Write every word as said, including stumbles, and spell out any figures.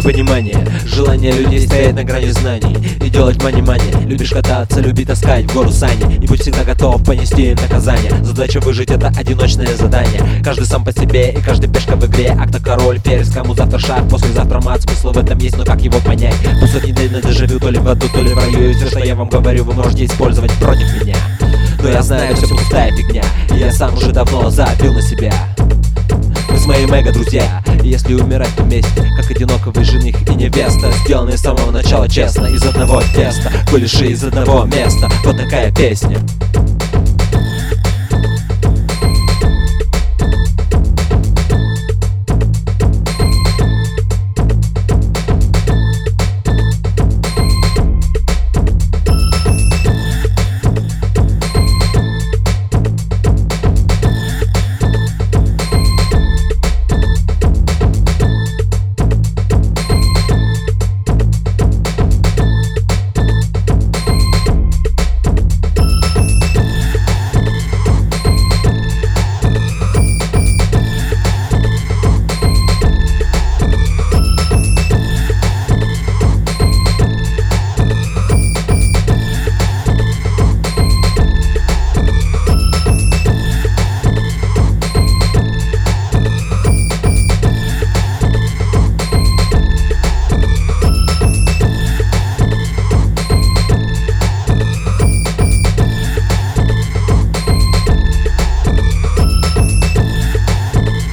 понимания. Желание людей стоять на грани знаний и делать мани-мани. Любишь кататься, люби таскать в гору сани, и будь всегда готов понести им наказание. Задача выжить — это одиночное задание. Каждый сам по себе и каждый пешка в игре. А кто король, ферзь, кому завтра шах, послезавтра мат. Смысл в этом есть, но как его понять? По сотни дней на дежавю, то ли в аду, то ли в раю. И все, что я вам говорю, вы можете использовать против меня. Но я знаю, все пустая фигня, и я сам уже давно забил на себя. Мы с моим эго друзья, и если умирать вместе, как одиноковый жених и невеста, сделанные с самого начала честно, из одного теста, кулеши из одного места. Вот такая песня.